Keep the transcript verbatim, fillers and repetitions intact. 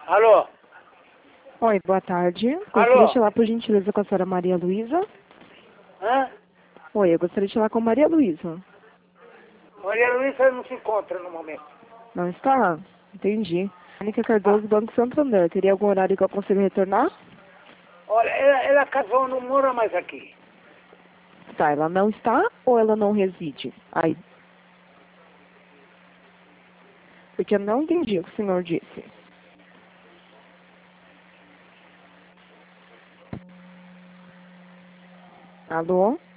Alô? Oi, boa tarde. Alô? Gostaria de falar, por gentileza, com a senhora Maria Luísa. Hã? Oi, eu gostaria de falar com Maria Luísa. Maria Luísa não se encontra no momento. Não está? Entendi. Mônica Ah, Cardoso, Banco Santander. Teria algum horário que eu consiga retornar? olha, ela, ela casou, não mora mais aqui. Tá, ela não está ou ela não reside? Aí. Porque eu não entendi o que o senhor disse. Alô?